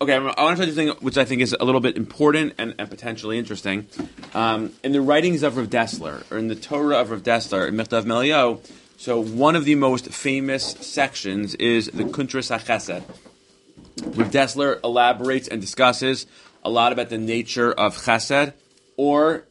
Okay, I want to try something which I think is a little bit important and potentially interesting. In the writings of Rav Dessler, or in the Torah of Rav Dessler, in Mechtav Meliyahu, so one of the most famous sections is the Kuntras HaChesed. Rav Dessler elaborates and discusses a lot about the nature of Chesed, or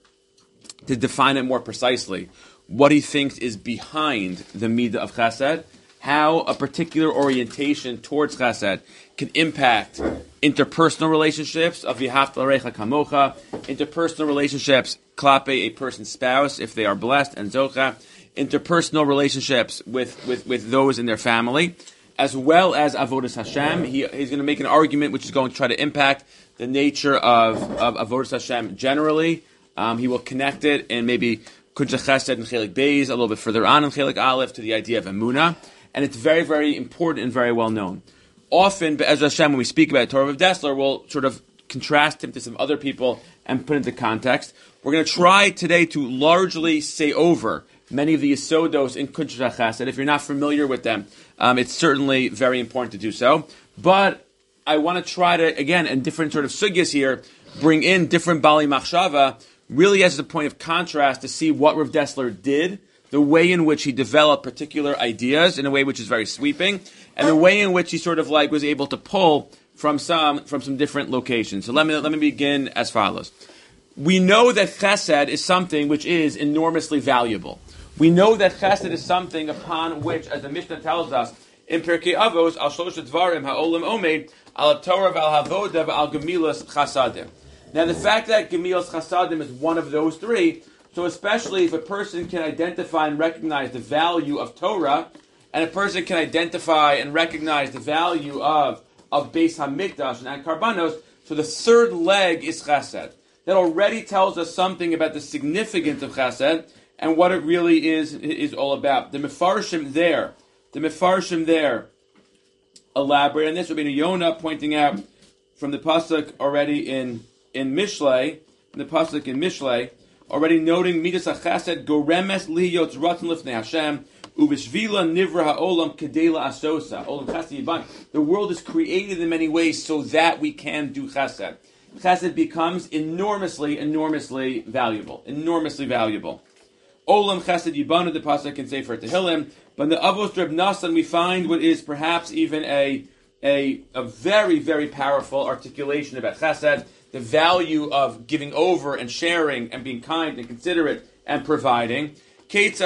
to define it more precisely, what he thinks is behind the Midah of Chesed, how a particular orientation towards Chesed can impact interpersonal relationships of V'ahavta l'recha kamocha, interpersonal relationships klape a person's spouse if they are blessed and zocha, interpersonal relationships with those in their family, as well as avodas Hashem. He's going to make an argument which is going to try to impact the nature of avodas Hashem generally. He will connect it and maybe Kuncha Chesed and Chelik Beis a little bit further on in Chelik Aleph to the idea of Emunah, and it's very, very important and very well known. Often, Be'ez Hashem, when we speak about Torah of Dessler, we'll sort of contrast him to some other people and put into context. We're going to try today to largely say over many of the Yisodos in Kuncha Chesed. If you're not familiar with them, it's certainly very important to do so. But I want to try to, again, in different sort of sugyas here, bring in different Bali Machshava, really as a point of contrast to see what Rav Dessler did, the way in which he developed particular ideas in a way which is very sweeping, and the way in which he sort of like was able to pull from some different locations. So let me begin as follows. We know that Chesed is something which is enormously valuable. We know that Chesed is something upon which, as the Mishnah tells us, in Pirkei Avos, al Shlosh Dvarim ha'olam omed, al Torah v'al havoda v'al gemilas chasadim. Now, the fact that Gemilas Chasadim is one of those three, so especially if a person can identify and recognize the value of Torah, and a person can identify and recognize the value of Beis HaMikdash and Karbanos, so the third leg is Chesed. That already tells us something about the significance of Chesed and what it really is all about. The Mefarshim there elaborate on this. Rabbeinu Yonah pointing out from the pasuk already in Mishlei, the pasuk in Mishlei, already noting Midas HaChesed goremes lihiyot ratzon lifnei Hashem uvishvila nivra ha'olam kedela asosa olam chesed yiban. The world is created in many ways so that we can do Chesed. Chesed becomes enormously valuable. Olam chesed yibanu, the pasuk in Sefer Tehillim. But in the Avos Reb Nassan we find what is perhaps even a very, very powerful articulation about Chesed, the value of giving over and sharing and being kind and considerate and providing. Hosea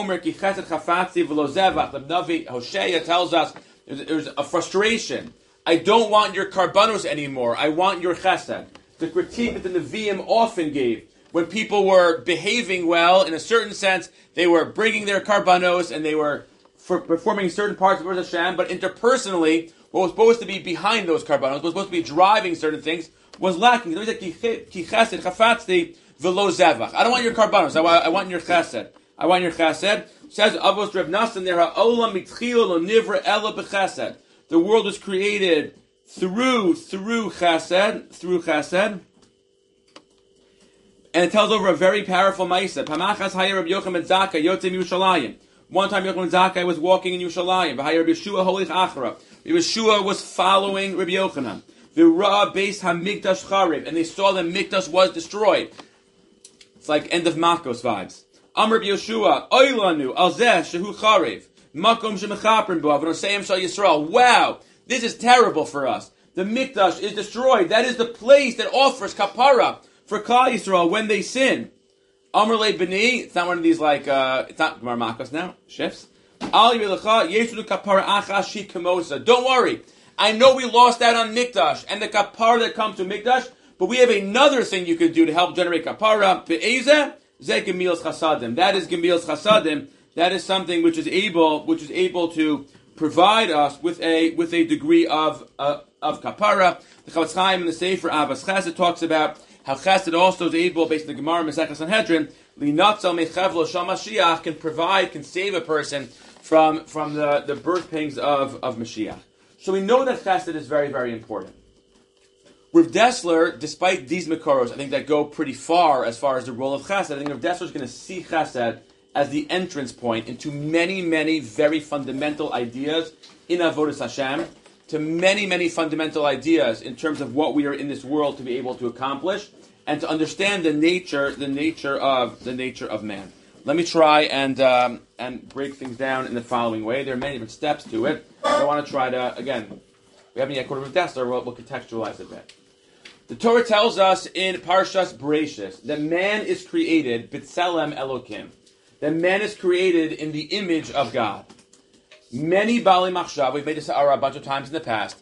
tells us there's a frustration. I don't want your karbanos anymore. I want your chesed. The critique that the Nevi'im often gave when people were behaving well, in a certain sense, they were bringing their karbanos and they were performing certain parts of Rosh Hashanah, but interpersonally, what was supposed to be behind those karbanos, what was supposed to be driving certain things, was lacking. I don't want your karbanos. I want your chesed. I want your chesed. Says Avos Reb Nassan there, ha'olam mitchila lo nivra ela b'chesed. The world was created through chesed. And it tells over a very powerful ma'aseh. Pamachas hayir Rabbi Yochanan Zakkai yotzei Yerushalayim. One time Yochanan Zakkai was walking in Yerushalayim. V'hayir Rabbi Yeshua holich achra. Rabbi Yeshua was following Rabbi Yochanan. V'ra beis hamikdash charev, and they saw that Mikdash was destroyed. It's like end of Makos vibes. Amr Rabbi Yeshua oilanu al zeh shehu charev makom shemechaprim bo avnosayim shal Yisrael. Wow, this is terrible for us. The Mikdash is destroyed. That is the place that offers kapara for Klal Yisrael when they sin. Amr le b'ni. It's not one of these like it's not Gemara Makos now. Shifts. Al yelecha yeshu kapara achashi kamosa. Don't worry. I know we lost out on Mikdash and the kapara that comes to Mikdash, but we have another thing you can do to help generate kapara. Be'ezeh zeh gemilas chasadim. That is gemilas chasadim. That is something which is able to provide us with a degree of kapara. The Chavetz Chaim in the Sefer Avos Chesed talks about how Chesed also is able, based on the Gemara Masechah Sanhedrin, linatzal mechevlo shal Mashiach, can save a person from the birth pangs of Mashiach. So we know that Chesed is very, very important. Rav Dessler, despite these Makaros, I think that go pretty far as the role of Chesed, I think Rav Dessler is going to see Chesed as the entrance point into many, many very fundamental ideas in Avodas Hashem, to many, many fundamental ideas in terms of what we are in this world to be able to accomplish and to understand the nature of man. Let me try and break things down in the following way. There are many different steps to it. I want to try to, again, we haven't yet quoted Rav Dessler, we'll contextualize a bit. The Torah tells us in Parshas Bereishis that man is created b'tselem Elokim, that man is created in the image of God. Many Baalei Machshava, we've made this a bunch of times in the past,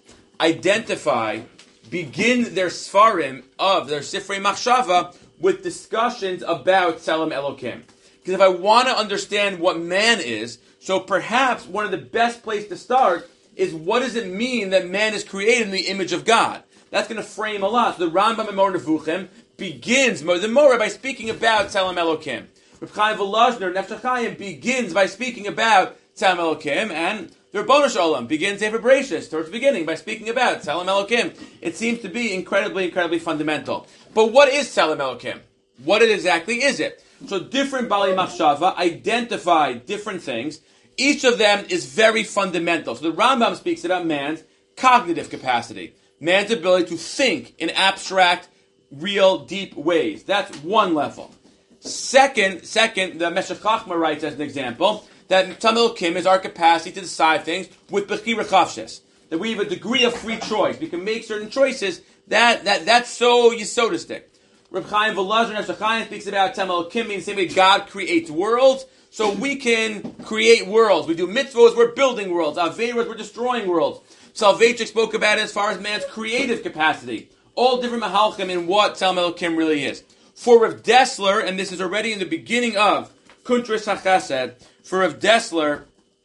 begin their Sfarim of their Sifrei Machshava with discussions about Tselem Elokim. Because if I want to understand what man is, so perhaps one of the best places to start is what does it mean that man is created in the image of God? That's going to frame a lot. So the Rambam in Moreh Nevuchim begins the Moreh by speaking about Tselem Elokim. Reb Chaim Volozhner, Nefesh HaChaim, begins by speaking about Tselem Elokim, and the Rebbeinu Shalom begins Sefer Bereishis towards the beginning by speaking about Tselem Elokim. It seems to be incredibly, incredibly fundamental. But what is Tselem Elokim? What exactly is it? So different Baalei Machshava identify different things. Each of them is very fundamental. So the Rambam speaks about man's cognitive capacity, man's ability to think in abstract, real, deep ways. That's one level. Second, the Meshech Chochmah writes as an example that Tselem Elokim is our capacity to decide things with Bechira Chavshis. That we have a degree of free choice. We can make certain choices. That's so yesodistic. Reb Chaim Volozhner, Nefesh HaChaim speaks about Tselem Elokim means the same way God creates worlds, so we can create worlds. We do mitzvahs, we're building worlds. Averos, we're destroying worlds. Soloveitchik spoke about it as far as man's creative capacity. All different mahalchim in what Tselem Elokim really is. For Rav Dessler, and this is already in the beginning of Kuntras HaChesed, for Rav Dessler,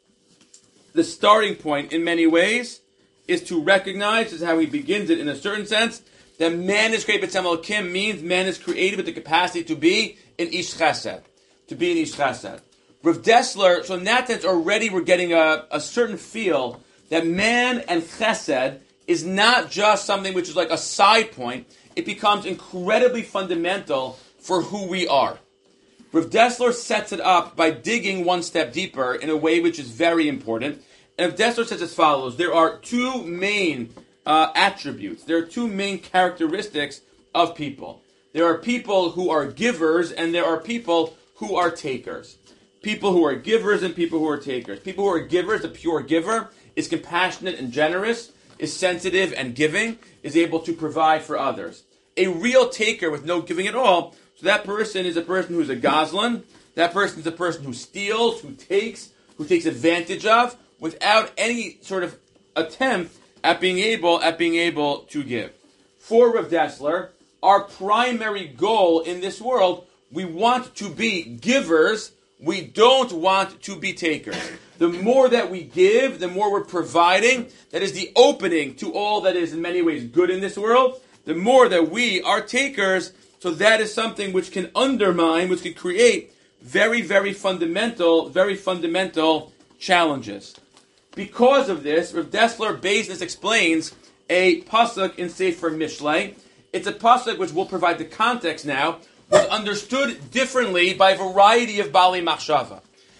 the starting point in many ways is to recognize, this is how he begins it in a certain sense, that man is created by Tselem Elokim means man is created with the capacity to be an Ish Chesed. To be an Ish Chesed. Rav Dessler, so in that sense already we're getting a certain feel that man and Chesed is not just something which is like a side point. It becomes incredibly fundamental for who we are. Rav Dessler sets it up by digging one step deeper in a way which is very important. And Rav Dessler says as follows: there are two main attributes. There are two main characteristics of people. There are people who are givers, and there are people who are takers. People who are givers and people who are takers. People who are givers, a pure giver, is compassionate and generous, is sensitive and giving, is able to provide for others. A real taker with no giving at all, so that person is a person who is a gazlan, that person is a person who steals, who takes advantage of, without any sort of attempt at being able to give. For Rav Dessler, our primary goal in this world, we want to be givers, we don't want to be takers. The more that we give, the more we're providing. That is the opening to all that is in many ways good in this world. The more that we are takers, so that is something which can undermine, which can create very, very fundamental challenges. Because of this, Rav Dessler Beis explains a pasuk in Sefer Mishlei. It's a pasuk which will provide the context now, was understood differently by a variety of Baalei Machshava.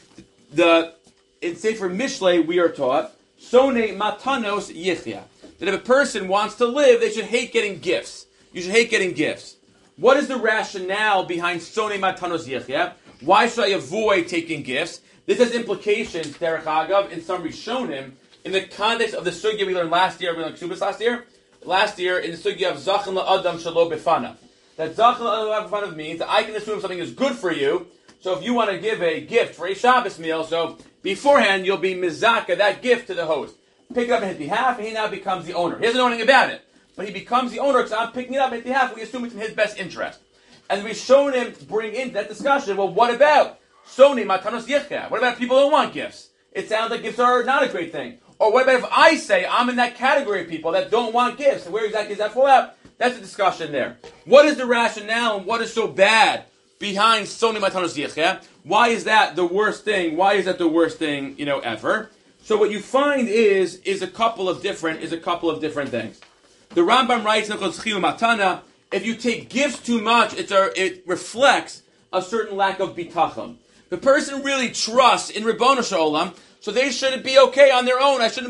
In Sefer Mishlei, we are taught, Sone matanos yichya, that if a person wants to live, they should hate getting gifts. You should hate getting gifts. What is the rationale behind Sone matanos yichya? Why should I avoid taking gifts? This has implications, Derech Agav, in some Rishonim, in the context of the sugya we learned last year, last year in the sugya of Zachan la'adam shelo befanav. That Zachan la'adam befanav means that I can assume something is good for you, so if you want to give a gift for a Shabbos meal, so beforehand you'll be mizaka, that gift to the host. Pick it up on his behalf, and he now becomes the owner. He doesn't know anything about it, but he becomes the owner because I'm picking it up on his behalf, we assume it's in his best interest. And we've shown him bring into that discussion, well, what about Soni matanos yichya? What about people who don't want gifts? It sounds like gifts are not a great thing. Or what about if I say I'm in that category of people that don't want gifts? And where exactly does that fall out? That's a discussion there. What is the rationale and what is so bad behind Soni matanos yichya? Why is that the worst thing? Why is that the worst thing, ever? So what you find is a couple of different things. The Rambam writes in Matana, if you take gifts too much, it reflects a certain lack of bitachon. The person really trusts in Ribbono Shel Olam, so they shouldn't be okay on their own. I shouldn't be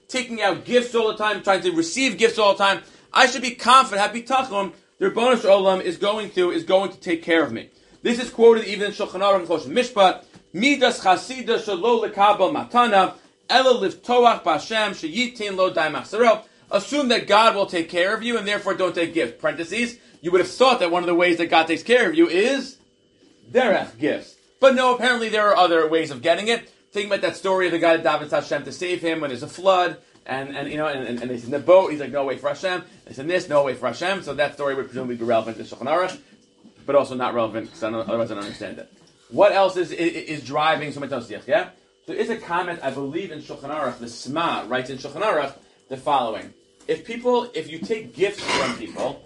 taking out gifts all the time, trying to receive gifts all the time. I should be confident, have bitachon, the Rebbeinu Shel Olam is going to take care of me. This is quoted even in Shulchan Aruch and Choshen Mishpat. Midas chasida shelo lekabel matana ela livtoach b'Hashem sheyitin lo dai machzero. Assume that God will take care of you and therefore don't take gifts. Parentheses, you would have thought that one of the ways that God takes care of you is derech gifts. But no, apparently there are other ways of getting it. Think about that story of the guy that davens Hashem to save him when there's a flood, and they said in the boat, he's like, no, wait for Hashem. They said this, no, wait for Hashem. So that story would presumably be relevant to Shulchan Aruch, but also not relevant because otherwise I don't understand it. What else is driving so much Nosiach? Yeah? So it's a comment, I believe, in Shulchan Aruch. The Sma writes in Shulchan Aruch the following. If you take gifts from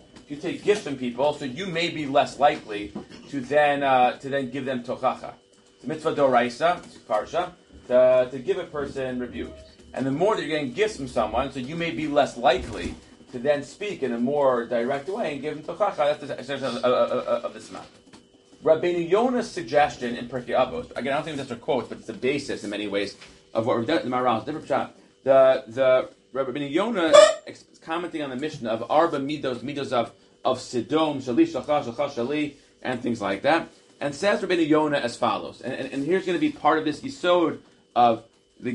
people, so you may be less likely to then give them tochacha. It's mitzvah doraisa, parsha, to give a person rebuke. And the more that you're getting gifts from someone, so you may be less likely to then speak in a more direct way and give them tochacha. That's the essence of the Sma. Rabbeinu Yonah's suggestion in Pirkei Avos, again, I don't think that's a quote, but it's the basis in many ways of what the Maharal is different shot. The Rabbeinu Yonah is commenting on the Mishnah of Arba midos of Sidom, Shali, Shalcha, Shalcha, Shali, and things like that, and says Rabbeinu Yonah as follows. And here's going to be part of this yisod of the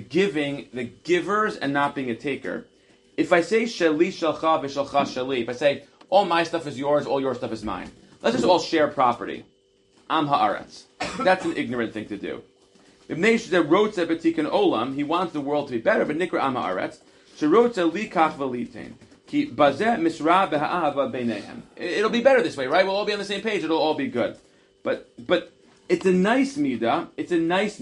givers, and not being a taker. If I say Shali, Shalcha, V'Shalcha, Shali, if I say all my stuff is yours, all your stuff is mine, let's just all share property. Am haaretz. That's an ignorant thing to do. If Neisha wrote Betikan Olam, he wants the world to be better, but Nikra Am haaretz. Shirotza likach v'litain. Ki bazeh misra b'ha'ava beinehem. It'll be better this way, right? We'll all be on the same page. It'll all be good. But it's a nice midah. It's a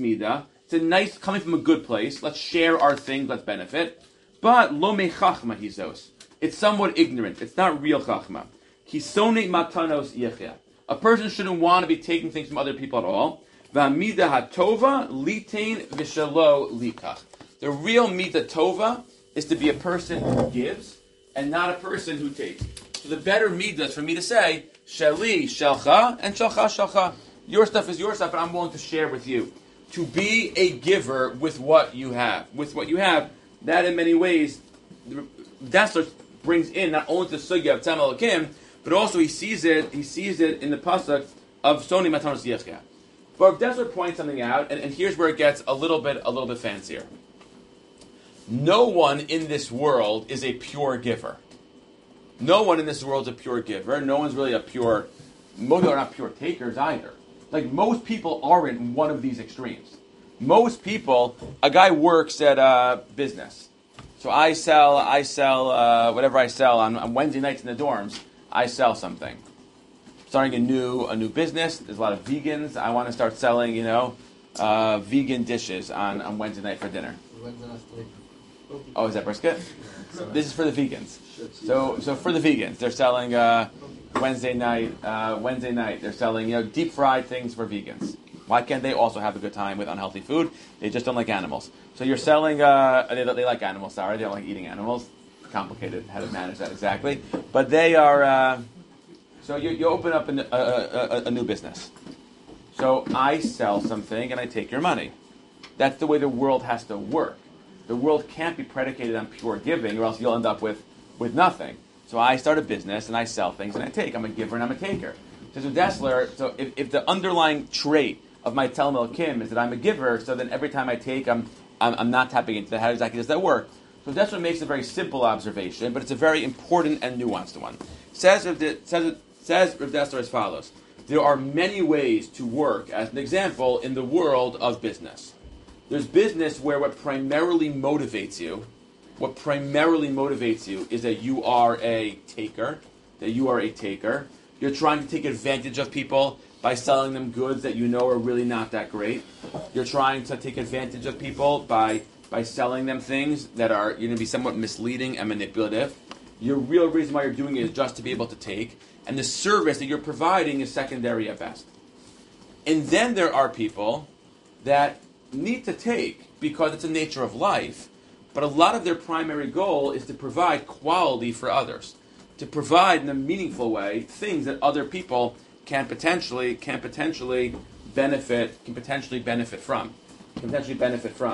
nice coming from a good place. Let's share our things. Let's benefit. But lo mechachma hizos. It's somewhat ignorant. It's not real chachma. Kisone matanos yechya. A person shouldn't want to be taking things from other people at all. V'amida hatova litain v'shalo likach. The real midah tova is to be a person who gives and not a person who takes. So the better midah is for me to say, Shali, Shalcha, and Shalcha, Shalcha. Your stuff is your stuff, and I'm willing to share with you. To be a giver with what you have. With what you have, that in many ways, Dessler brings in not only the sugya of Tzem Elokim, but also he sees it in the pasuk of Soni Matanos Yechia. But Dessler points something out, and here's where it gets a little bit fancier. No one in this world is a pure giver. No one in this world is a pure giver. No one's really most are not pure takers either. Like, most people aren't one of these extremes. Most people, a guy works at a business. So I sell whatever I sell on Wednesday nights in the dorms. I sell something. Starting a new business. There's a lot of vegans. I want to start selling, vegan dishes on Wednesday night for dinner. Oh, is that brisket? This is for the vegans. So for the vegans, they're selling Wednesday night. They're selling deep fried things for vegans. Why can't they also have a good time with unhealthy food? They just don't like animals. So you're selling. They like animals. Sorry, they don't like eating animals. Complicated how to manage that exactly. But they are. So you open up a new business. So I sell something and I take your money. That's the way the world has to work. The world can't be predicated on pure giving, or else you'll end up with nothing. So I start a business and I sell things and I take. I'm a giver and I'm a taker. So Dessler, so if the underlying trait of my Tel Melkim is that I'm a giver, so then every time I take, I'm not tapping into that. How exactly does that work? So Dessler makes a very simple observation, but it's a very important and nuanced one. Says Rav Dessler as follows: there are many ways to work, as an example, in the world of business. There's business where what primarily motivates you is that you are a taker. You're trying to take advantage of people by selling them goods that you know are really not that great. You're trying to take advantage of people by selling them things that are going to be somewhat misleading and manipulative. Your real reason why you're doing it is just to be able to take, and the service that you're providing is secondary at best. And then there are people that need to take because it's the nature of life, but a lot of their primary goal is to provide quality for others, to provide in a meaningful way things that other people can potentially benefit from.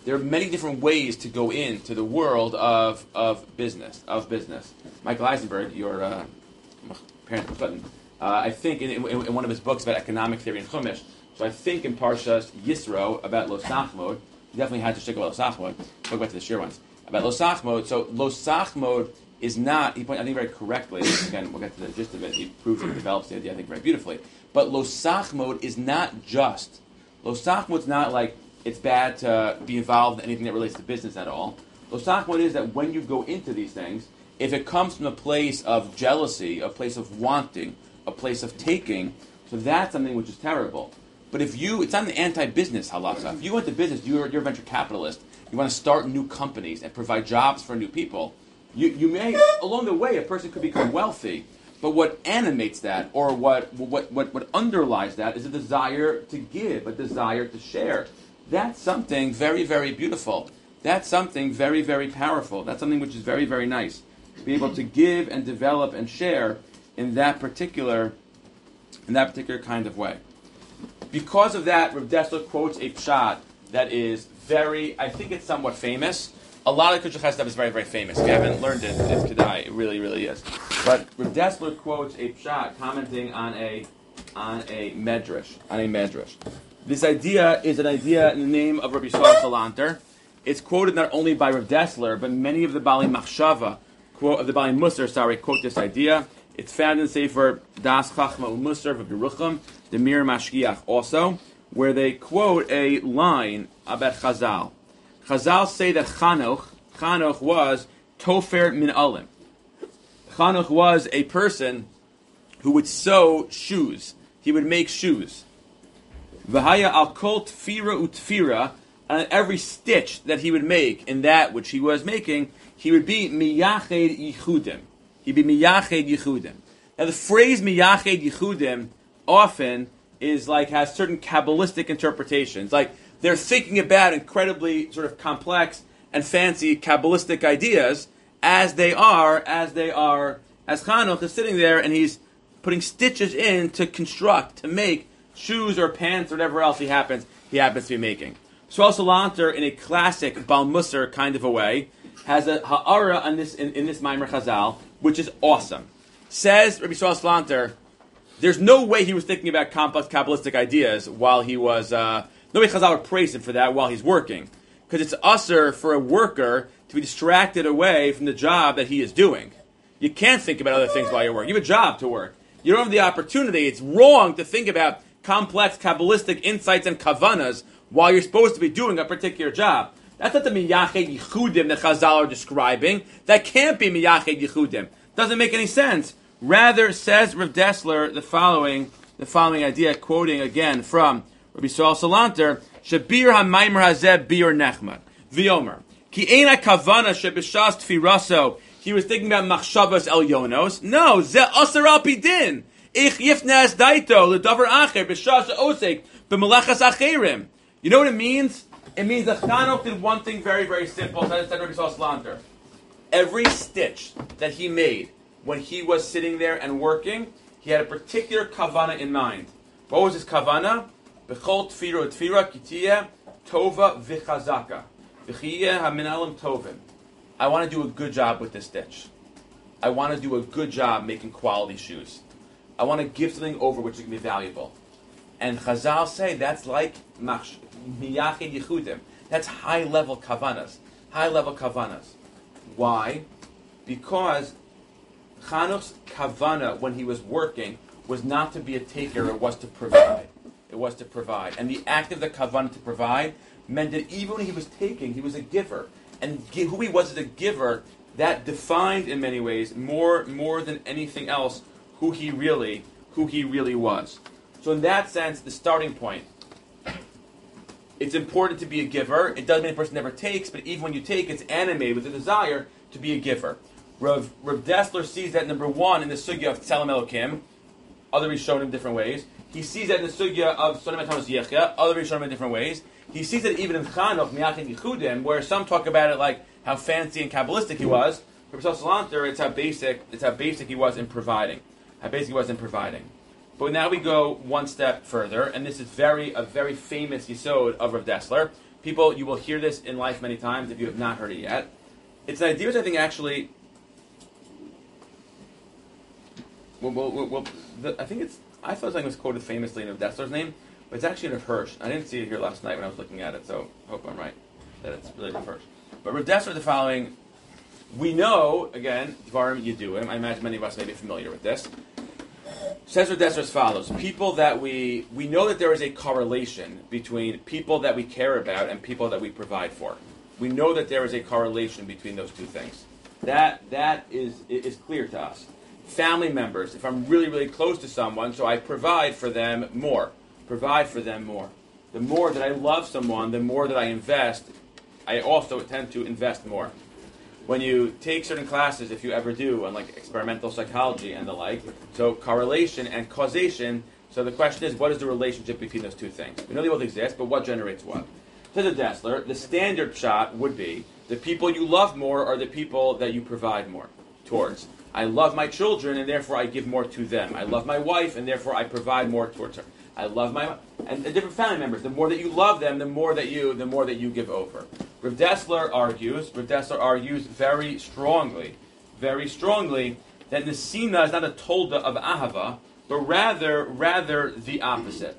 there are many different ways to go into the world of business. Michael Eisenberg, your parent, I think in one of his books about economic theory in Chumash, so I think in Parshas Yisro about Lo Sachmod, he definitely had to stick about Lo Sachmod. We'll go back to the shir ones. About Lo Sachmod, so Lo Sachmod is not, he pointed, I think very correctly, again, we'll get to the gist of it, he proves and develops the idea, I think, very beautifully. But Lo Sachmod is not just, Lo Sachmod's not like, it's bad to be involved in anything that relates to business at all. Lo Sachmod is that when you go into these things, if it comes from a place of jealousy, a place of wanting, a place of taking, so that's something which is terrible. But if it's not an anti-business halacha. If you went to business, you're a venture capitalist, you want to start new companies and provide jobs for new people, you may, along the way, a person could become wealthy, but what animates that, or what underlies that, is a desire to give, a desire to share. That's something very, very beautiful. That's something very, very powerful. That's something which is very, very nice. To be able to give and develop and share in that particular kind of way. Because of that, Rav Dessler quotes a pshat that is very, I think it's somewhat famous. A lot of Kushal stuff is very, very famous. If you haven't learned it, it's Kedai. It really, really is. But Rav Dessler quotes a pshat commenting on a medrash. This idea is an idea in the name of Rabbi Yisrael Salanter. It's quoted not only by Rav Dessler, but many of the Bali Machshava, of the Bali Musar, quote this idea. It's found in Sefer Das Chachma U'Musar of Yerucham, the Mir Mashgiach also, where they quote a line about Chazal. Chazal say that Chanoch was Tofer Min Alim. Chanoch was a person who would sew shoes. He would make shoes. V'haya al kol tfira utfira, and every stitch that he would make in that which he was making, he would be miyached yichudim. He'd be miyached yichudim. Now the phrase miyached yichudim often is like, has certain Kabbalistic interpretations. Like, they're thinking about incredibly sort of complex and fancy Kabbalistic ideas as Chanoch is sitting there and he's putting stitches in to construct, to make shoes or pants or whatever else he happens to be making. So Salanter, in a classic Bal Musar kind of a way, has a ha'ara on this in this Maimer Chazal, which is awesome. Says Rabbi Yisrael Salanter, there's no way he was thinking about complex Kabbalistic ideas while he was. No way Chazal would praise him for that while he's working, because it's usher for a worker to be distracted away from the job that he is doing. You can't think about other things while you're working. You have a job to work. You don't have the opportunity. It's wrong to think about complex Kabbalistic insights and kavanas while you're supposed to be doing a particular job. That's not the miyached yichudim that Chazal are describing. That can't be miyached yichudim. Doesn't make any sense. Rather, says Rav Dessler the following idea, quoting again from Rabbi Yisrael Salanter, Shabir ha-maimer hazeh bir nechmad. V'yomer, ki eina kavana shebishas tfiraso. He was thinking about machshavas elyonos. No, ze aser al pidin. Ich yifnes daito ledavar acher b'shas osek b'melechas acherim. You know what it means? It means that Chanoch did one thing very, very simple. Said Rabbi Yisrael Salanter. Every stitch that he made when he was sitting there and working, he had a particular kavana in mind. What was his kavana? B'chol tfira tfira kitiyeh tova v'chazaka v'chiyeh haminalim tovim. I want to do a good job with this stitch. I want to do a good job making quality shoes. I want to give something over which is going to be valuable. And Chazal say that's like miyached yichudim. That's high-level kavanas. High-level kavanas. Why? Because Chanoch's kavana when he was working was not to be a taker, it was to provide. It was to provide. And the act of the kavanah to provide meant that even when he was taking, he was a giver. And who he was as a giver, that defined in many ways, more than anything else, who he really was. So in that sense, the starting point, it's important to be a giver. It doesn't mean a person never takes, but even when you take, it's animated with a desire to be a giver. Rav Dessler sees that, number one, in the sugya of Tzelem Elokim. Other Rishonim in different ways. He sees that in the sugya of Sonim Atamas Yechia. Other Rishonim in different ways. He sees it even in Chanoch, Miyached Yichudim, where some talk about it like how fancy and Kabbalistic he was. For Rav Salanter, it's how basic he was in providing. But now we go one step further, and this is a very famous yisod of Rav Dessler, People, you will hear this in life many times if you have not heard it yet. It's an idea which I think actually, I thought something was quoted famously in Rav Dessler's name, but it's actually in Rav Hirsch. I didn't see it here last night when I was looking at it, so I hope I'm right that it's really Rav Hirsch. But Rav Dessler, the following, we know, again, Dvarim Yeduim, I imagine many of us may be familiar with this. Says Rav Dessler as follows: people that we know that there is a correlation between people that we care about and people that we provide for. We know that there is a correlation between those two things. That is clear to us. Family members, if I'm really, really close to someone, so I provide for them more. Provide for them more. The more that I love someone, the more that I invest, I also tend to invest more. When you take certain classes, if you ever do, on like experimental psychology and the like, so correlation and causation, so the question is, what is the relationship between those two things? We know they both exist, but what generates what? To the Dessler, the standard shot would be, the people you love more are the people that you provide more towards. I love my children, and therefore I give more to them. I love my wife, and therefore I provide more towards her. I love and different family members. The more that you love them, the more that you give over. Rav Dessler argues very strongly, that Nesina is not a tolda of ahava, but rather the opposite.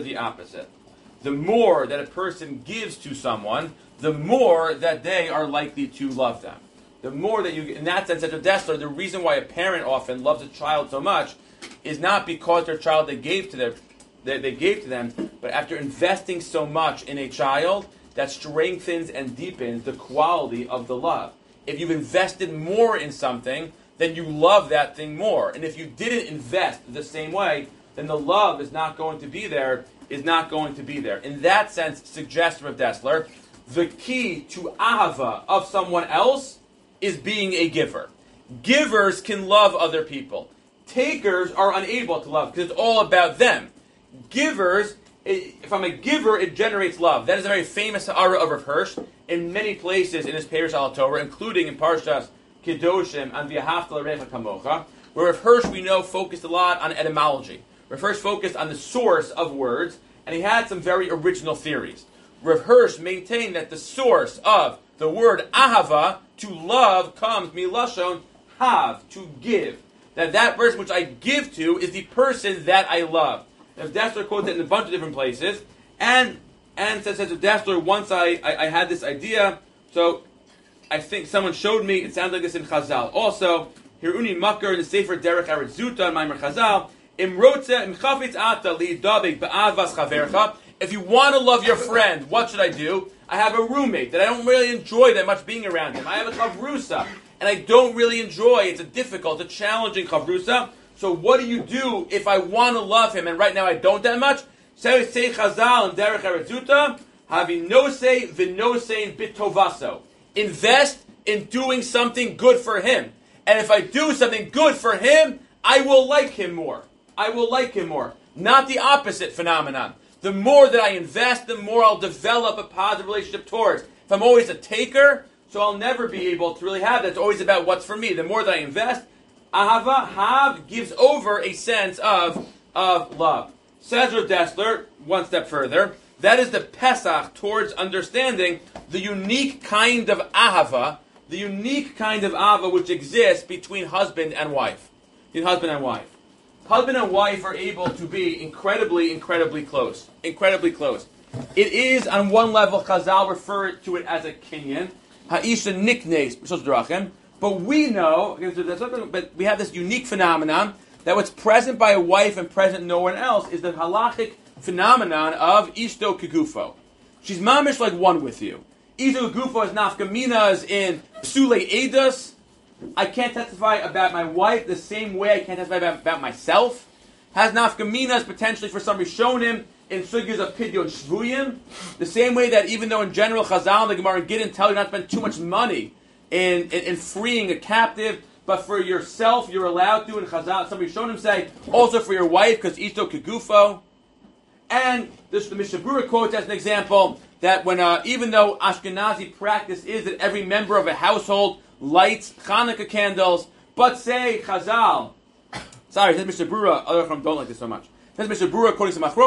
The more that a person gives to someone, the more that they are likely to love them. The more that you, in that sense, Rav Dessler, the reason why a parent often loves a child so much is not because their child they gave to them, but after investing so much in a child, that strengthens and deepens the quality of the love. If you've invested more in something, then you love that thing more. And if you didn't invest the same way, then the love is not going to be there. In that sense, suggests Rav Dessler, the key to ahava of someone else is being a giver. Givers can love other people. Takers are unable to love because it's all about them. Givers, if I'm a giver, it generates love. That is a very famous ha'ara of Rav Hirsch in many places in his Perush al Torah, including in Parshas Kedoshim and V'ahavta l'recha kamocha, where Rav Hirsch, we know, focused a lot on etymology. Rav Hirsch focused on the source of words, and he had some very original theories. Rav Hirsch maintained that the source of the word ahava, to love, comes milashon hav, to give. That person which I give to is the person that I love. Rav Dessler quotes it in a bunch of different places, and says Rav Dessler, once I had this idea, so I think someone showed me, it sounds like this in Chazal. Also, Hiruni Makar in the Sefer Derech Eretz Zuta, in Maimer Chazal, Imrotze Imchafitz Ata Li'idabek Ba'avas Chavercha. If you want to love your friend, what should I do? I have a roommate that I don't really enjoy that much being around him. I have a chavrusa, and I don't really enjoy. It's a challenging chavrusa. So what do you do if I want to love him, and right now I don't that much? Say Chazal and Derech Eretz Zuta, Havinose v'nosein bitovaso. Invest in doing something good for him. And if I do something good for him, I will like him more. Not the opposite phenomenon. The more that I invest, the more I'll develop a positive relationship towards. If I'm always a taker, so I'll never be able to really have that. It's always about what's for me. The more that I invest, ahava, hav, gives over a sense of love. Says Rav Dessler, one step further, that is the Pesach towards understanding the unique kind of ahava, which exists between husband and wife. Husband and wife are able to be incredibly, incredibly close. It is, on one level, Chazal refer to it as a kinyan. Ha'isha niknes b'shos drachim. But we know, but we have this unique phenomenon that what's present by a wife and present no one else is the halachic phenomenon of ishto kegufo. She's mamish like one with you. Ishto kegufo is nafkaminas in psule edus. I can't testify about my wife the same way I can't testify about myself. Has nafkaminas potentially for some Rishonim in sugyas of pidyon shvuyim. The same way that even though in general Chazal and the Gemara and Gittin tell you not to spend too much money in freeing a captive, but for yourself you're allowed to. And Chazal, some Rishonim say also for your wife because ishto kegufo. And this the Mishnah Berurah quotes as an example that when even though Ashkenazi practice is that every member of a household lights Hanukkah candles, but say Chazal. Sorry, says Mishnah Berurah. Other Chacham don't like this so much. Says Mishnah Berurah, quoting some Achronim,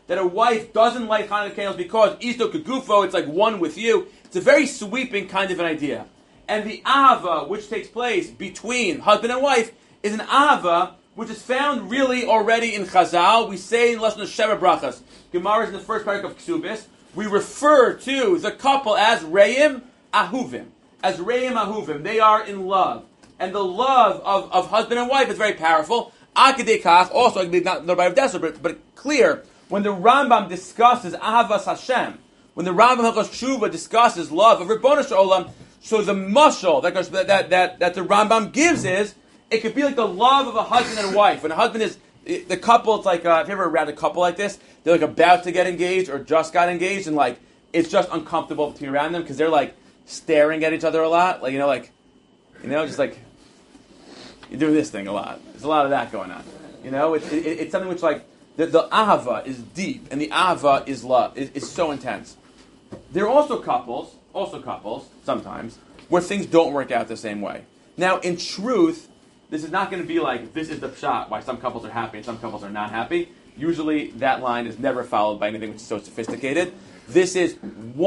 that a wife doesn't light Hanukkah candles because Isto Kegufo, it's like one with you. It's a very sweeping kind of an idea. And the Ahava, which takes place between husband and wife, is an Ahava which is found really already in Chazal. We say in Lashon Sheva Brachas, Gemara is in the first parak of Ksubis, we refer to the couple as Reim Ahuvim. As Reim Ahuvim. They are in love. And the love of husband and wife is very powerful. Akidei Kach, also, not by Desler, but clear, when the Rambam discusses Ahavas Hashem, when the Rambam Hilchos Tshuva discusses love of Ribono Shel Olam, so the mashal that the Rambam gives is, it could be like the love of a husband and wife. When a husband is, the couple, it's like, if you ever around a couple like this, they're like about to get engaged or just got engaged, and like, it's just uncomfortable to be around them because they're like staring at each other a lot. Like, just like, you're doing this thing a lot. There's a lot of that going on. It's something which like, the ahava is deep, and the ahava is love, is so intense. There are also couples, sometimes, where things don't work out the same way. Now, in truth, this is not going to be like, this is the pshat, why some couples are happy and some couples are not happy. Usually, that line is never followed by anything which is so sophisticated. This is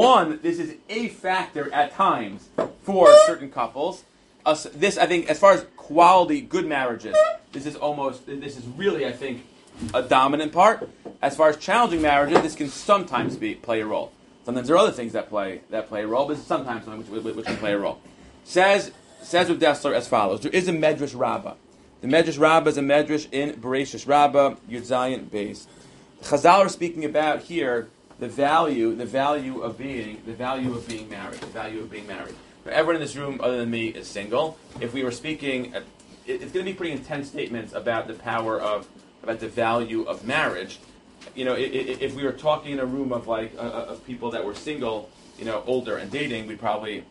a factor at times for certain couples. This, I think, as far as quality, good marriages, this is really, I think, a dominant part. As far as challenging marriages, this can sometimes play a role. Sometimes there are other things that play a role, but sometimes something which can play a role. Says with Dessler as follows: there is a Medrash Rabbah. The Medrash Rabbah is a Medrash in Bereshis Rabbah, Yud Zayin Beis. Chazal are speaking about here the value of being married. Everyone in this room, other than me, is single. If we were speaking, it's going to be pretty intense statements about the about the value of marriage. If we were talking in a room of of people that were single, older and dating, we'd probably,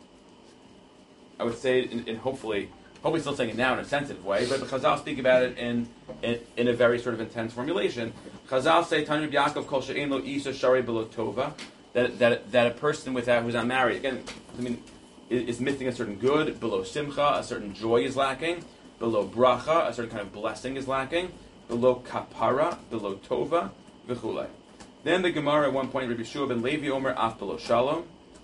I would say, in hopefully still saying it now in a sensitive way, but the Chazal speak about it in a very sort of intense formulation. Chazal say, Tanya Yaakov kol she'ein lo isa sharei b'lo tova, that a person who's not married, again, is missing a certain good, below simcha, a certain joy is lacking, below bracha, a certain kind of blessing is lacking, below kapara, below tova, v'chulei. Then the Gemara at one point, Rabbi Yeshua ben Levi Omer af below shalom,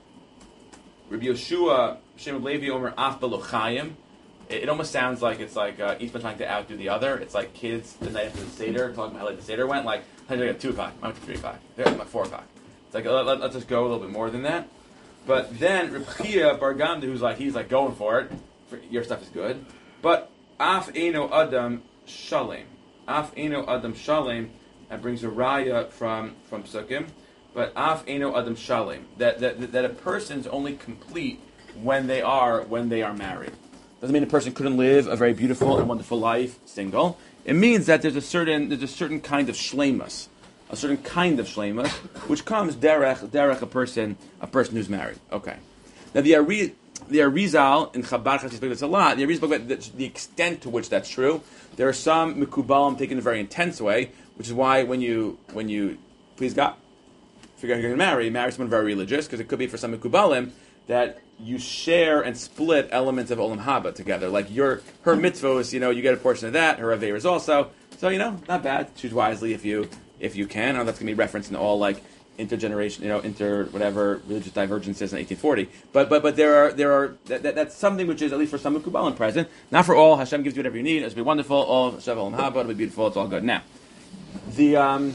Rabbi Yeshua Shem Levi Omer af below chayim. It almost sounds like it's like each one trying to outdo the other. It's like kids the night after the Seder, talking about how the Seder went, like, I went at 2 o'clock, I went to 3 o'clock, I went at 4 o'clock. It's like, let's just go a little bit more than that. But then Reb Chia Bar Gamda, he's going for it. Your stuff is good. But Af Eino Adam Shalem. Af Eino Adam Shalem, that brings a raya from Psukim. But Af Eino Adam Shalem, that a person's only complete when they are married. Doesn't mean a person couldn't live a very beautiful and wonderful life single. It means that there's a certain kind of shleimus. A certain kind of shleimus, which comes derech a person who's married. Okay. Now the Arizal in Chabad Chassidus spoke this a lot. The Arizal spoke about the extent to which that's true. There are some Mekubalim taken in a very intense way, which is why when you please God figure out you're going to marry someone very religious, because it could be for some Mekubalim that you share and split elements of Olam Haba together. Like her mitzvos, you get a portion of that. Her averas also. So not bad. Choose wisely if you can. I know that's going to be referenced in all intergeneration, whatever religious divergences in 1840. But there are that's something which is at least for some Mekubalim present. Not for all. Hashem gives you whatever you need. It'll be wonderful. All Hashem Olam Haba. It'll be beautiful. It's all good. Now, the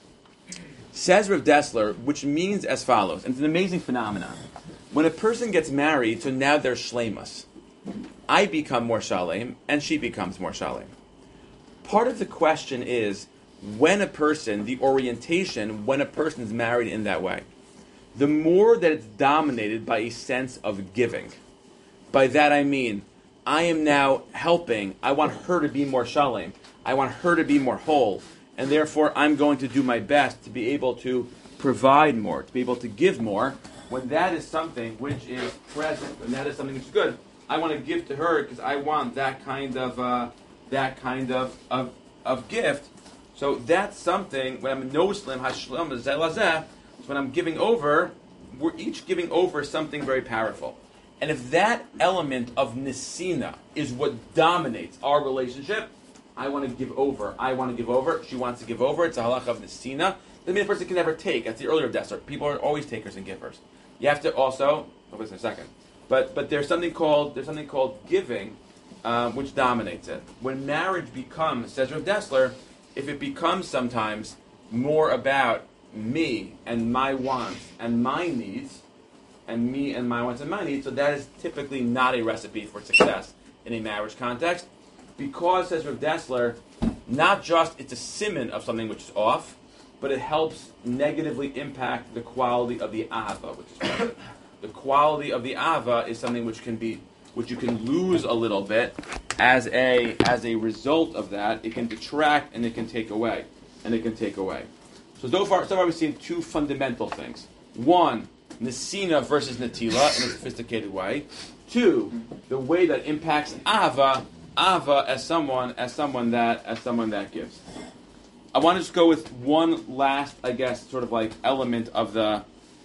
says Rav Dessler, which means as follows, and it's an amazing phenomenon. When a person gets married, so now they're shleimus. I become more shalem, and she becomes more shalem. Part of the question is, when a person is married in that way, the more that it's dominated by a sense of giving. By that I mean, I am now helping, I want her to be more shalem, I want her to be more whole, and therefore I'm going to do my best to be able to provide more, to be able to give more. When that is something which is present, and that is something which is good, I want to give to her because I want that kind of gift. So that's something, when I'm noslim, hashlam, zelazeh, when I'm giving over, we're each giving over something very powerful. And if that element of nisina is what dominates our relationship, I want to give over, she wants to give over, it's a halach of nisina, Doesn't mean a person can never take. That's the earlier Dessler. People are always takers and givers. You have to also, I'll this in a second, but there's something called giving, which dominates it. When marriage becomes, says Rav Dessler, if it becomes sometimes more about me and my wants and my needs, and me and my wants and my needs, so that is typically not a recipe for success in a marriage context, because, says Rav Dessler, not just it's a siman of something which is off, but it helps negatively impact the quality of the ahava, which is present. The quality of the ahava is something which you can lose a little bit as a result of that. It can detract and it can take away, So far we've seen two fundamental things. One, nesina versus netila in a sophisticated way. Two, the way that impacts ahava as someone that gives. I want to just go with one last, I guess, sort of like element of the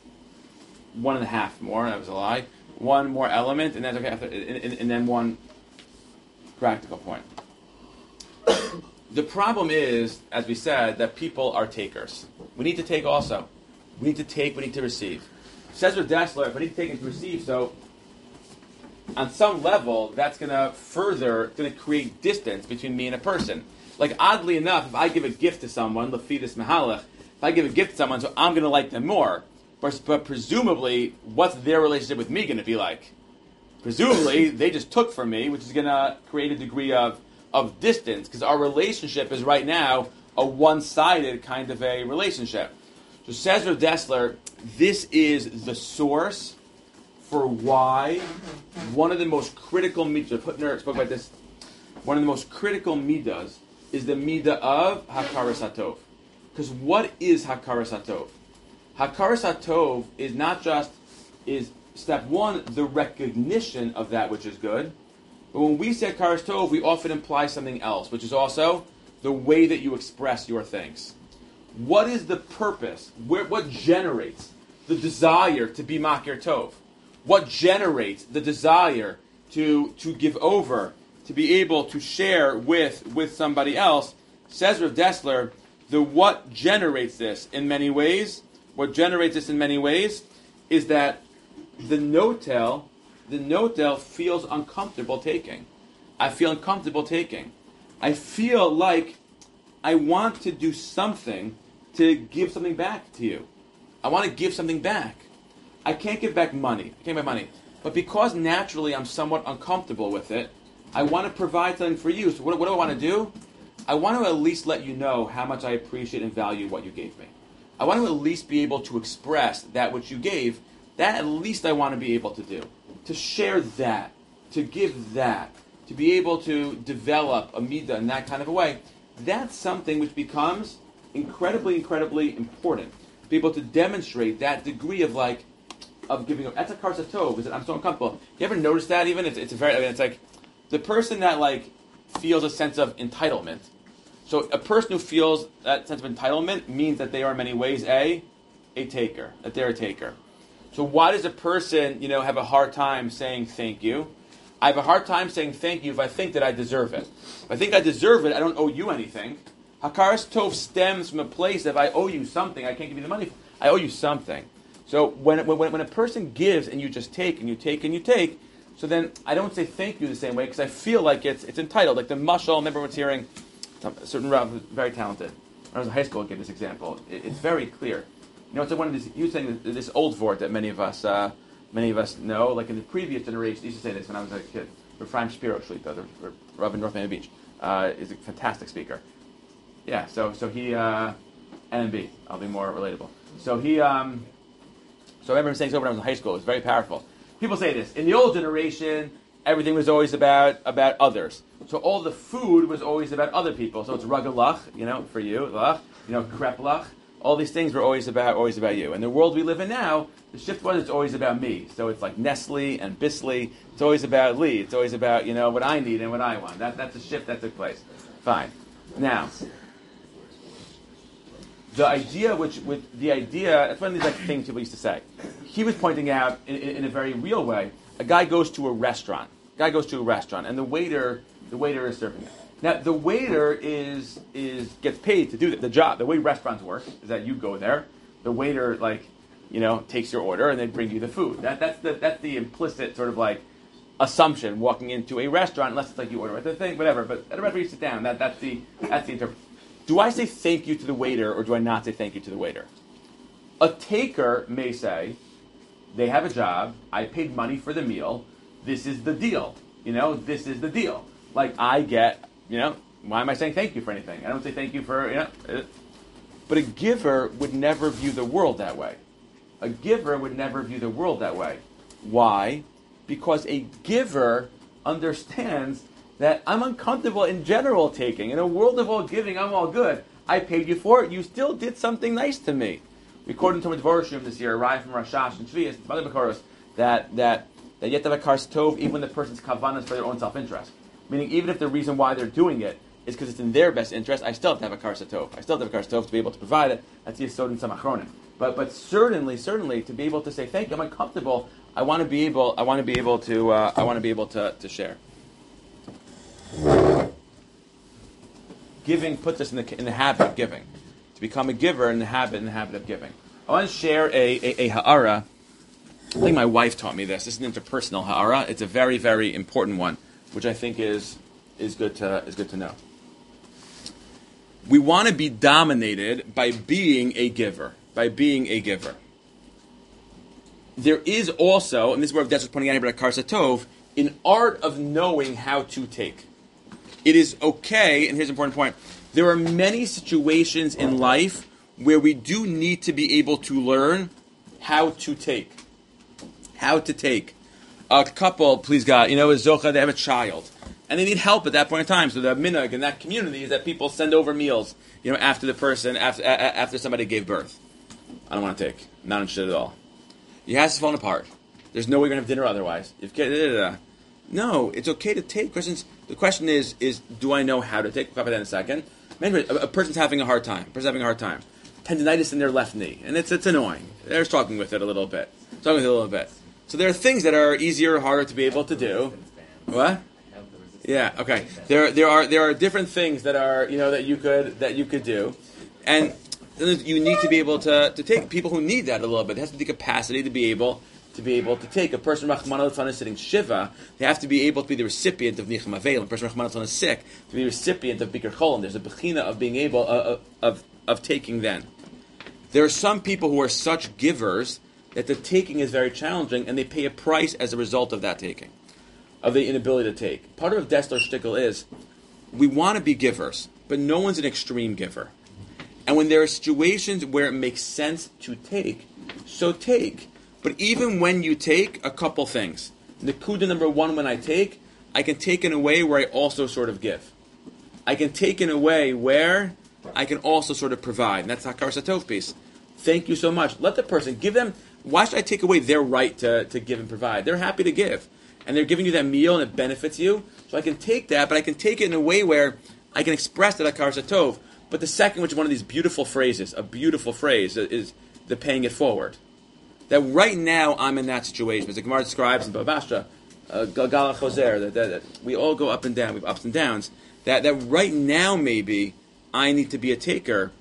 1.5 more. That was a lie. One more element, and that's okay. And then one practical point. The problem is, as we said, that people are takers. We need to take also. We need to take. We need to receive. Says with Dessler, if I need to take and to receive, so on some level, that's going to create distance between me and a person. Like, oddly enough, if I give a gift to someone, Lafidus Mahalach, if I give a gift to someone, so I'm going to like them more. But presumably, what's their relationship with me going to be like? Presumably, they just took from me, which is going to create a degree of distance, because our relationship is right now a one-sided kind of a relationship. So says Rav Dessler, this is the source for why one of the most critical midas, Putner spoke about this, one of the most critical midas is the midah of Hakaras HaTov. Because what is Hakaras HaTov? Hakaras HaTov is not just, is step one, the recognition of that which is good, but when we say Hakaras Tov, we often imply something else, which is also the way that you express your things. What is the purpose? What generates the desire to be Makir Tov? What generates the desire to give over, to be able to share with somebody else? Says Rav Dessler, what generates this in many ways is that the notel feels uncomfortable taking. I feel uncomfortable taking. I feel like I want to do something to give something back to you. I want to give something back. I can't give back money. But because naturally I'm somewhat uncomfortable with it, I want to provide something for you. So what do I want to do? I want to at least let you know how much I appreciate and value what you gave me. I want to at least be able to express that which you gave. That at least I want to be able to do. To share that. To give that. To be able to develop a midah in that kind of a way. That's something which becomes incredibly, incredibly important. Be able to demonstrate that degree of giving up. That's a Hakaras HaTov. Is that I'm so uncomfortable. You ever notice that even? It's like the person that feels a sense of entitlement. So a person who feels that sense of entitlement means that they are in many ways a taker. That they're a taker. So why does a person, have a hard time saying thank you? I have a hard time saying thank you if I think that I deserve it. If I think I deserve it, I don't owe you anything. Hakaras Tov stems from a place that if I owe you something, I can't give you the money. I owe you something. So when a person gives and you just take and you take and you take, so then I don't say thank you the same way because I feel like it's entitled. Like the mashal, I remember I was hearing a certain Rav who's very talented. When I was in high school, I gave this example. It's very clear. It's like one of these. You were saying this old vort that many of us know. Like in the previous generation, I used to say this when I was a kid. Ephraim Shapiro Shlita, the Rav in North Miami Beach, is a fantastic speaker. Yeah. So he NMB. I'll be more relatable. So he. So I remember him saying so when I was in high school. It was very powerful. People say this. In the old generation, everything was always about others. So all the food was always about other people. So it's ragalach, for you, lach, kreplach. All these things were always about you. In the world we live in now, the shift was it's always about me. So it's like Nestle and Bisley. It's always about Lee. It's always about what I need and what I want. That's a shift that took place. Fine. Now, the idea, that's one of these things people used to say. He was pointing out in a very real way. A guy goes to a restaurant. And the waiter is serving it. Now, the waiter gets paid to do the job. The way restaurants work is that you go there, the waiter takes your order and they bring you the food. That's the implicit sort of like assumption walking into a restaurant, unless it's like you order at the thing, whatever. But at a restaurant, you sit down. That's the interpretation. Do I say thank you to the waiter, or do I not say thank you to the waiter? A taker may say, they have a job, I paid money for the meal, this is the deal. This is the deal. Like, I get, why am I saying thank you for anything? I don't say thank you for, But a giver would never view the world that way. A giver would never view the world that way. Why? Because a giver understands that I'm uncomfortable in general taking. In a world of all giving, I'm all good. I paid you for it. You still did something nice to me. We quoted in Talmud Dvorashim this year, arrived from Rashash and Shvius, and other Bekoros, that yet have a kars tov even when the person's kavanas for their own self-interest. Meaning, even if the reason why they're doing it is because it's in their best interest, I still have to have a kars tov. I still have to have a kars tov to be able to provide it. That's the Yesod in Samachronim. But certainly, to be able to say thank you, I'm uncomfortable. I want to be able to share. Giving puts us in the habit of giving. To become a giver in the habit of giving. I want to share a ha'ara. I think my wife taught me this. This is an interpersonal ha'ara. It's a very, very important one, which I think is good to know. We want to be dominated by being a giver. There is also, and this is where that's pointing out about Kars Tov, an art of knowing how to take. It is okay, and here's an important point. There are many situations in life where we do need to be able to learn how to take. A couple, please God, is Zocha, they have a child. And they need help at that point in time. So the minhag in that community is that people send over meals, after the person, after somebody gave birth. I don't want to take. I'm not interested at all. Your house is falling apart. There's no way you're going to have dinner otherwise. No, it's okay to take. The question is do I know how to take? We'll talk about that in a second. A person's having a hard time. Tendinitis in their left knee. And it's annoying. They're struggling with it a little bit. So there are things that are easier or harder to be able to do. What? Yeah, okay. There are different things that are, that you could do. And you need to be able to take people who need that a little bit. It has to be the capacity to be able to take. A person Rachmana litzlan is sitting Shiva, they have to be able to be the recipient of Nicham Avelim. A person Rachmana litzlan is sick, to be the recipient of Bikur Cholim. There's a bechina of being able of taking then. There are some people who are such givers that the taking is very challenging, and they pay a price as a result of that taking, of the inability to take. Part of Dessler's shtickle is, we want to be givers, but no one's an extreme giver. And when there are situations where it makes sense to take, so take. But even when you take, a couple things. Nakuda number one, when I can take in a way where I also sort of give. I can take in a way where I can also sort of provide. And that's the Hakar Satov piece. Thank you so much. Let the person, give them, why should I take away their right to give and provide? They're happy to give. And they're giving you that meal and it benefits you. So I can take that, but I can take it in a way where I can express that Hakar Satov. But the second, which is one of these beautiful phrases, a beautiful phrase, is the paying it forward. That right now I'm in that situation. As the Gemara describes in Bava Basra, Galgal Choser, that we all go up and down, we have ups and downs. That right now maybe I need to be a taker,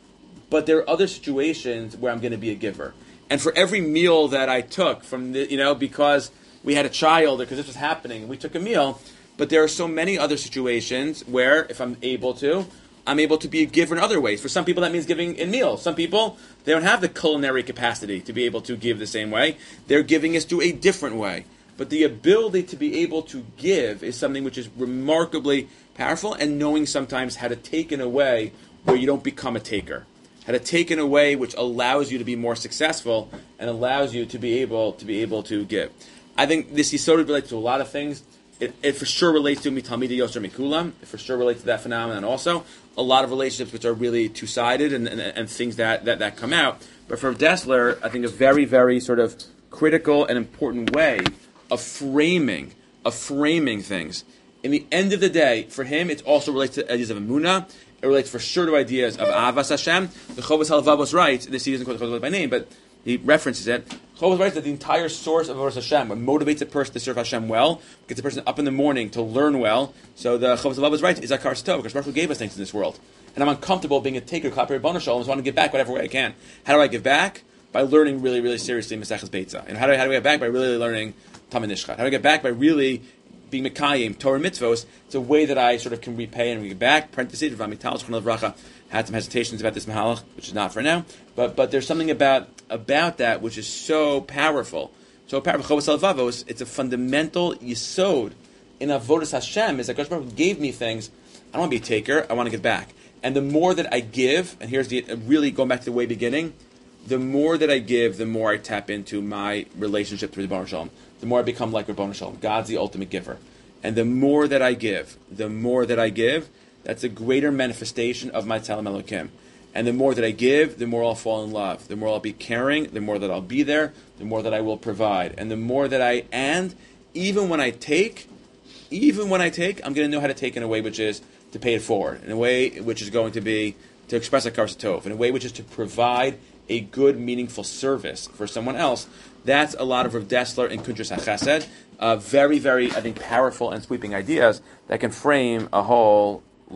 but there are other situations where I'm going to be a giver. And for every meal that I took from because we had a child or because this was happening, we took a meal. But there are so many other situations where, if I'm able to be a giver in other ways. For some people, that means giving in meals. Some people, they don't have the culinary capacity to be able to give the same way. They're giving us to a different way. But the ability to be able to give is something which is remarkably powerful, and knowing sometimes how to take in a way where you don't become a taker. How to take in a way which allows you to be more successful and allows you to be able to give. I think this Yisod relates to a lot of things. It for sure relates to Mitalmidei Yoser Mikulam. It for sure relates to that phenomenon also. A lot of relationships which are really two-sided and things that come out. But for Dessler, I think a very, very sort of critical and important way of framing things. In the end of the day, for him, it also relates to ideas of Emunah. It relates for sure to ideas of Avas Hashem. The Chovos HaLevavos writes, this he doesn't quote the Chovos by name, but he references it. Chovos writes that the entire source of Avodas Hashem, what motivates a person to serve Hashem well, gets a person up in the morning to learn well. So the Chovos Halevavos writes, is Akar Tov, because Baruch Hu gave us things in this world. And I'm uncomfortable being a taker, Klapei Rebbeinu Shalom, so I want to give back whatever way I can. How do I give back? By learning really, really seriously Maseches Beitza. And how do I get back? By really learning Talmud Nishchat. How do I get back? By really being Mekayim, Torah mitzvos. It's a way that I sort of can repay and give back. Parentheses, Rav Amital Shulchan Aruch had some hesitations about this mahalach, which is not for now. But there's something about that which is so powerful. So powerful. Chovos Halevavos, it's a fundamental yesod in Avodas Hashem. Is that Kadosh Baruch Hu gave me things. I don't want to be a taker. I want to give back. And the more that I give, and here's the really going back to the way beginning, the more that I give, the more I tap into my relationship with Rebbeinu Shalom. The more I become like Rebbeinu Shalom. God's the ultimate giver. And the more that I give, that's a greater manifestation of my Tzelem Elokim. And the more that I give, the more I'll fall in love. The more I'll be caring, the more that I'll be there, the more that I will provide. And the more that even when I take, I'm going to know how to take in a way which is to pay it forward, in a way which is going to be to express a Akar Tov, in a way which is to provide a good, meaningful service for someone else. That's a lot of Rav Dessler and Kuntras HaChesed. Very, very, I think, powerful and sweeping ideas that can frame a whole